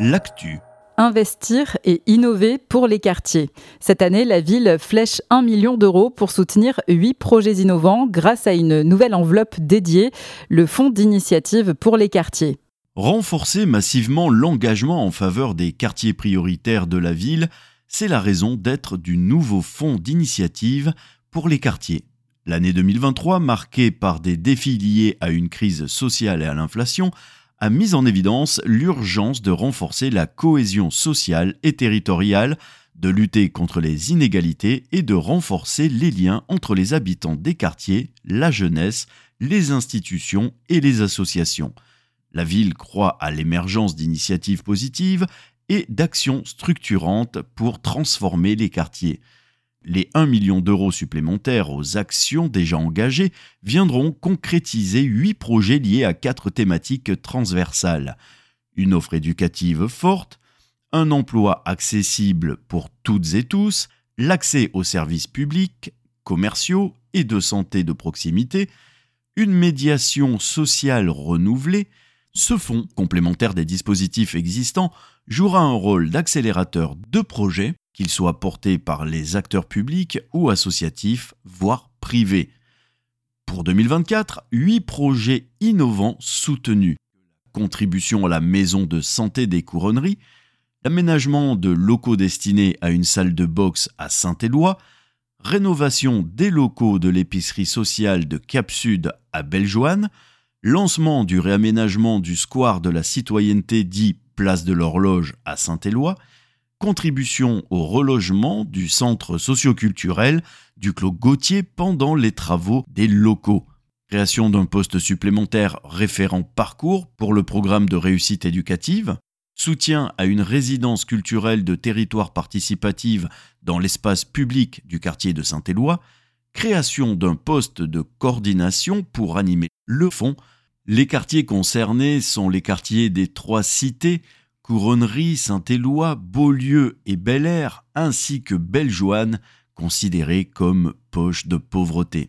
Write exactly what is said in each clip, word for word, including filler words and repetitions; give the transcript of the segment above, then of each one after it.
l'actu. Investir et innover pour les quartiers. Cette année, la ville flèche un million d'euros pour soutenir huit projets innovants grâce à une nouvelle enveloppe dédiée, le Fonds d'initiative pour les quartiers. Renforcer massivement l'engagement en faveur des quartiers prioritaires de la ville, c'est la raison d'être du nouveau Fonds d'initiative pour les quartiers. L'année deux mille vingt-trois, marquée par des défis liés à une crise sociale et à l'inflation, a mis en évidence l'urgence de renforcer la cohésion sociale et territoriale, de lutter contre les inégalités et de renforcer les liens entre les habitants des quartiers, la jeunesse, les institutions et les associations. La ville croit à l'émergence d'initiatives positives et d'actions structurantes pour transformer les quartiers. Les un million d'euros supplémentaires aux actions déjà engagées viendront concrétiser huit projets liés à quatre thématiques transversales. Une offre éducative forte, un emploi accessible pour toutes et tous, l'accès aux services publics, commerciaux et de santé de proximité, une médiation sociale renouvelée. Ce fonds, complémentaire des dispositifs existants, jouera un rôle d'accélérateur de projets, qu'ils soient portés par les acteurs publics ou associatifs, voire privés. Pour deux mille vingt-quatre, huit projets innovants soutenus. Contribution à la maison de santé des Couronneries, l'aménagement de locaux destinés à une salle de boxe à Saint-Éloi, rénovation des locaux de l'épicerie sociale de Cap-Sud à Bellejoine, lancement du réaménagement du square de la citoyenneté dit Place de l'Horloge à Saint-Éloi, contribution au relogement du centre socio-culturel du Clos Gautier pendant les travaux des locaux, création d'un poste supplémentaire référent parcours pour le programme de réussite éducative, soutien à une résidence culturelle de territoire participative dans l'espace public du quartier de Saint-Éloi, création d'un poste de coordination pour animer le fonds. Les quartiers concernés sont les quartiers des trois cités, Couronnerie, Saint-Éloi, Beaulieu et Bel-Air, ainsi que Bellejoine, considérés comme poches de pauvreté.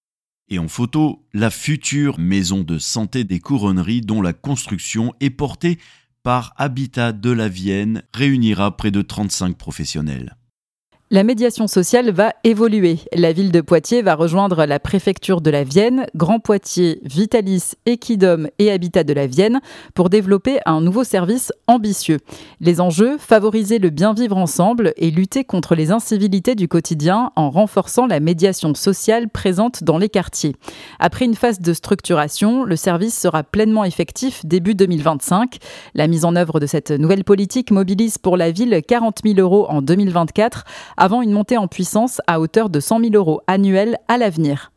Et en photo, la future maison de santé des Couronneries dont la construction est portée par Habitat de la Vienne réunira près de trente-cinq professionnels. La médiation sociale va évoluer. La ville de Poitiers va rejoindre la préfecture de la Vienne, Grand Poitiers, Vitalis, Equidom et Habitat de la Vienne pour développer un nouveau service ambitieux. Les enjeux, favoriser le bien vivre ensemble et lutter contre les incivilités du quotidien en renforçant la médiation sociale présente dans les quartiers. Après une phase de structuration, le service sera pleinement effectif début deux mille vingt-cinq. La mise en œuvre de cette nouvelle politique mobilise pour la ville quarante mille euros en deux mille vingt-quatre, avant une montée en puissance à hauteur de cent mille euros annuels à l'avenir.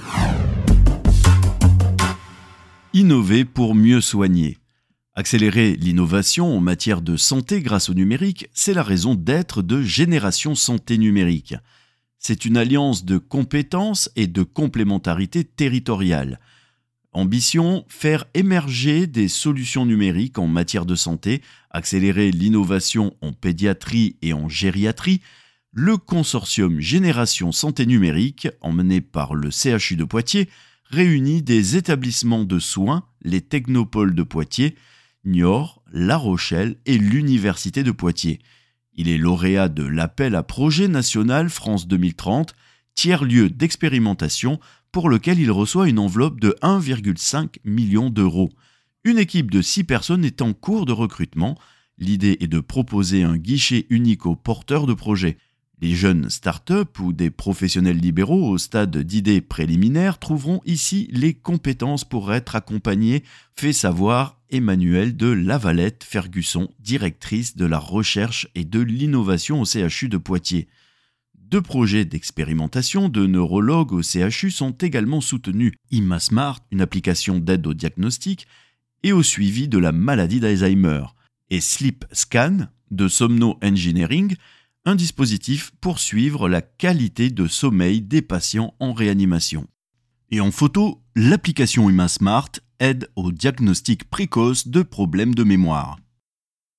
Innover pour mieux soigner. Accélérer l'innovation en matière de santé grâce au numérique, c'est la raison d'être de Génération Santé Numérique. C'est une alliance de compétences et de complémentarité territoriale. Ambition, faire émerger des solutions numériques en matière de santé, accélérer l'innovation en pédiatrie et en gériatrie. Le consortium Génération Santé Numérique, emmené par le C H U de Poitiers, réunit des établissements de soins, les technopoles de Poitiers, Niort, La Rochelle et l'Université de Poitiers. Il est lauréat de l'appel à projet national France deux mille trente, tiers-lieu d'expérimentation pour lequel il reçoit une enveloppe de un virgule cinq million d'euros. Une équipe de six personnes est en cours de recrutement. L'idée est de proposer un guichet unique aux porteurs de projets. Les jeunes start-up ou des professionnels libéraux au stade d'idées préliminaires trouveront ici les compétences pour être accompagnés, fait savoir Emmanuelle de Lavalette-Fergusson, directrice de la recherche et de l'innovation au C H U de Poitiers. Deux projets d'expérimentation de neurologues au C H U sont également soutenus. ImaSmart, une application d'aide au diagnostic et au suivi de la maladie d'Alzheimer, et Sleep Scan de Somno Engineering, un dispositif pour suivre la qualité de sommeil des patients en réanimation. Et en photo, l'application ImaSmart aide au diagnostic précoce de problèmes de mémoire.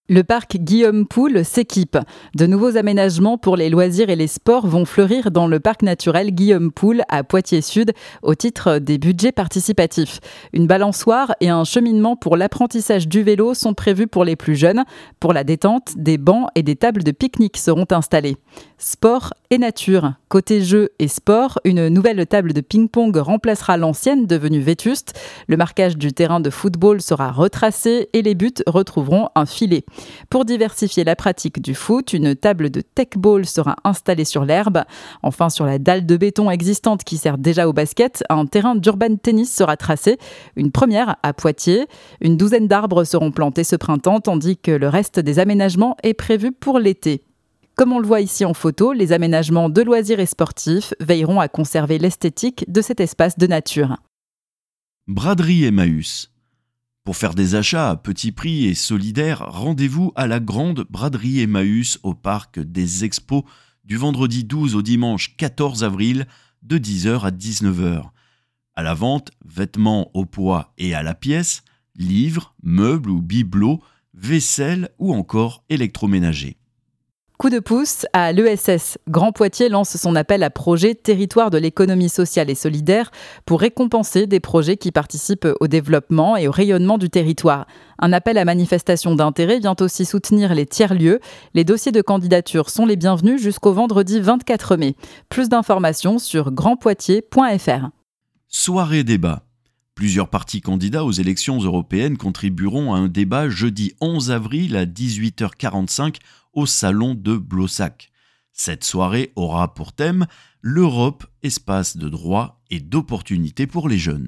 Le parc Guillaume Poulle s'équipe. De nouveaux aménagements pour les loisirs et les sports vont fleurir dans le parc naturel Guillaume Poulle à Poitiers-Sud au titre des budgets participatifs. Une balançoire et un cheminement pour l'apprentissage du vélo sont prévus pour les plus jeunes. Pour la détente, des bancs et des tables de pique-nique seront installés. Sport et nature. Côté jeux et sport, une nouvelle table de ping-pong remplacera l'ancienne devenue vétuste. Le marquage du terrain de football sera retracé et les buts retrouveront un filet. Pour diversifier la pratique du foot, une table de tech-ball sera installée sur l'herbe. Enfin, sur la dalle de béton existante qui sert déjà au basket, un terrain d'urban tennis sera tracé. Une première à Poitiers. Une douzaine d'arbres seront plantés ce printemps, tandis que le reste des aménagements est prévu pour l'été. Comme on le voit ici en photo, les aménagements de loisirs et sportifs veilleront à conserver l'esthétique de cet espace de nature. Braderie Emmaüs. Pour faire des achats à petit prix et solidaires, rendez-vous à la grande braderie Emmaüs au parc des Expos du vendredi douze au dimanche quatorze avril de dix heures à dix-neuf heures. À la vente, vêtements au poids et à la pièce, livres, meubles ou bibelots, vaisselle ou encore électroménager. Coup de pouce à l'E S S. Grand Poitiers lance son appel à projet Territoire de l'économie sociale et solidaire pour récompenser des projets qui participent au développement et au rayonnement du territoire. Un appel à manifestation d'intérêt vient aussi soutenir les tiers-lieux. Les dossiers de candidature sont les bienvenus jusqu'au vendredi vingt-quatre mai. Plus d'informations sur grand poitiers point f r. Soirée débat. Plusieurs partis candidats aux élections européennes contribueront à un débat jeudi onze avril à dix-huit heures quarante-cinq au salon de Blossac. Cette soirée aura pour thème « L'Europe, espace de droits et d'opportunités pour les jeunes ».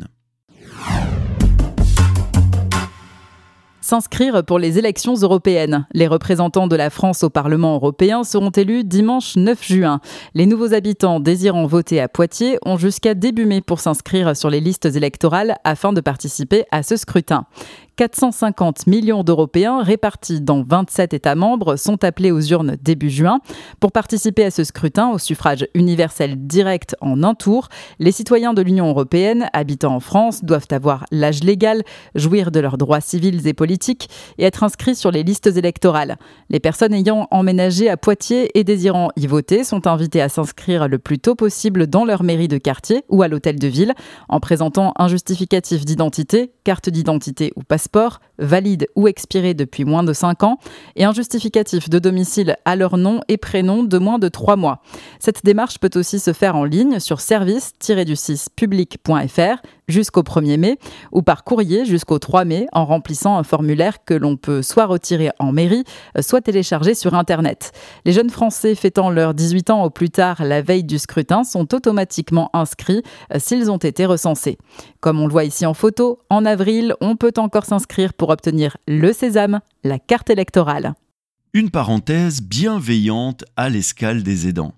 S'inscrire pour les élections européennes. Les représentants de la France au Parlement européen seront élus dimanche neuf juin. Les nouveaux habitants désirant voter à Poitiers ont jusqu'à début mai pour s'inscrire sur les listes électorales afin de participer à ce scrutin. quatre cent cinquante millions d'Européens répartis dans vingt-sept États membres sont appelés aux urnes début juin. Pour participer à ce scrutin au suffrage universel direct en un tour, les citoyens de l'Union européenne habitant en France doivent avoir l'âge légal, jouir de leurs droits civils et politiques et être inscrits sur les listes électorales. Les personnes ayant emménagé à Poitiers et désirant y voter sont invitées à s'inscrire le plus tôt possible dans leur mairie de quartier ou à l'hôtel de ville en présentant un justificatif d'identité, carte d'identité ou passeport Passeport, valide ou expiré depuis moins de cinq ans, et un justificatif de domicile à leur nom et prénom de moins de trois mois. Cette démarche peut aussi se faire en ligne sur service tiret du six public point f r jusqu'au premier mai ou par courrier jusqu'au trois mai en remplissant un formulaire que l'on peut soit retirer en mairie, soit télécharger sur Internet. Les jeunes Français fêtant leurs dix-huit ans au plus tard la veille du scrutin sont automatiquement inscrits s'ils ont été recensés. Comme on le voit ici en photo, en avril, on peut encore s'inscrire pour obtenir le sésame, la carte électorale. Une parenthèse bienveillante à l'escale des aidants.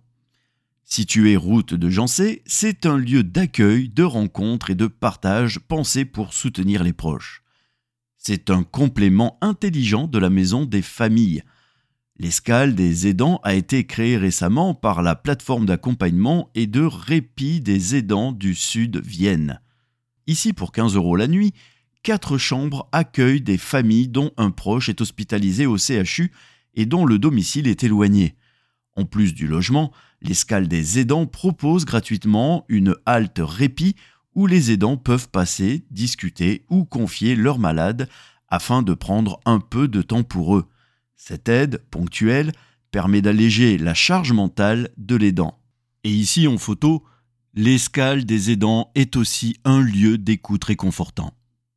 Situé route de Jancé, c'est un lieu d'accueil, de rencontre et de partage pensé pour soutenir les proches. C'est un complément intelligent de la maison des familles. L'escale des aidants a été créée récemment par la plateforme d'accompagnement et de répit des aidants du Sud Vienne. Ici, pour quinze euros la nuit, quatre chambres accueillent des familles dont un proche est hospitalisé au C H U et dont le domicile est éloigné. En plus du logement, l'escale des aidants propose gratuitement une halte répit où les aidants peuvent passer, discuter ou confier leurs malades afin de prendre un peu de temps pour eux. Cette aide ponctuelle permet d'alléger la charge mentale de l'aidant. Et ici en photo, l'escale des aidants est aussi un lieu d'écoute réconfortant.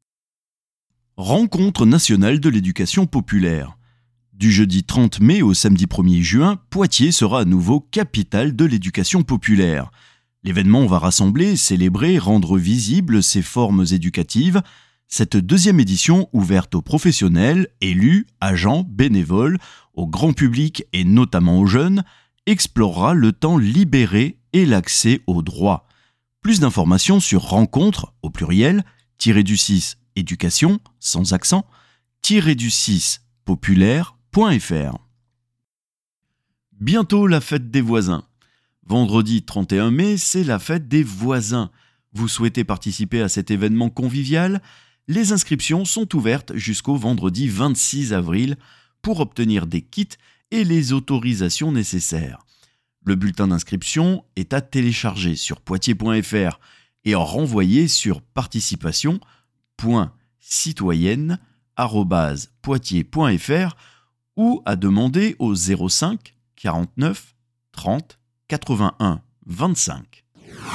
Rencontre nationale de l'éducation populaire. Du jeudi trente mai au samedi premier juin, Poitiers sera à nouveau capitale de l'éducation populaire. L'événement va rassembler, célébrer, rendre visibles ses formes éducatives. Cette deuxième édition, ouverte aux professionnels, élus, agents, bénévoles, au grand public et notamment aux jeunes, explorera le temps libéré et l'accès aux droits. Plus d'informations sur rencontre, au pluriel, tiré du six, éducation, sans accent, tiré du six, populaire, .fr. Bientôt la fête des voisins. Vendredi trente et un mai, c'est la fête des voisins. Vous souhaitez participer à cet événement convivial ? Les inscriptions sont ouvertes jusqu'au vendredi vingt-six avril. pour obtenir des kits et les autorisations nécessaires. Le bulletin d'inscription est à télécharger sur poitiers point f r et en renvoyer sur participation point citoyenne arobase poitiers point f r ou à demander au zéro cinq quarante-neuf trente quatre-vingt-un vingt-cinq.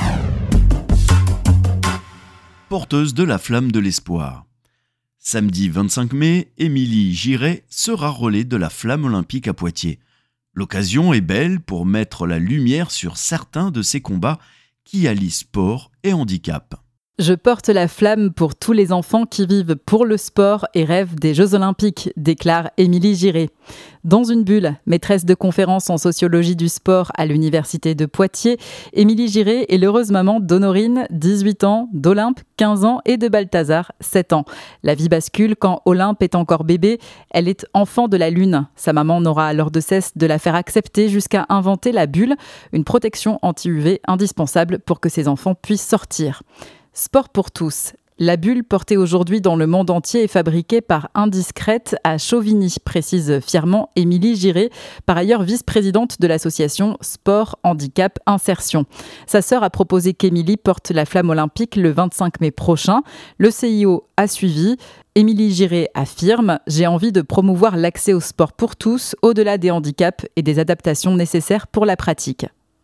Porteuse de la flamme de l'espoir. Samedi vingt-cinq mai, Émilie Giret sera relais de la flamme olympique à Poitiers. L'occasion est belle pour mettre la lumière sur certains de ces combats qui allient sport et handicap. Je porte la flamme pour tous les enfants qui vivent pour le sport et rêvent des Jeux Olympiques, déclare Émilie Giret. Dans une bulle, maîtresse de conférences en sociologie du sport à l'université de Poitiers, Émilie Giret est l'heureuse maman d'Honorine, dix-huit ans, d'Olympe, quinze ans et de Balthazar, sept ans. La vie bascule quand Olympe est encore bébé. Elle est enfant de la Lune. Sa maman n'aura alors de cesse de la faire accepter jusqu'à inventer la bulle, une protection anti-U V indispensable pour que ses enfants puissent sortir. Sport pour tous. La bulle portée aujourd'hui dans le monde entier est fabriquée par Indiscrète à Chauvigny, précise fièrement Émilie Giret, par ailleurs vice-présidente de l'association Sport, Handicap, Insertion. Sa sœur a proposé qu'Émilie porte la flamme olympique le vingt-cinq mai prochain. Le C I O a suivi. Émilie Giret affirme « J'ai envie de promouvoir l'accès au sport pour tous, au-delà des handicaps et des adaptations nécessaires pour la pratique ».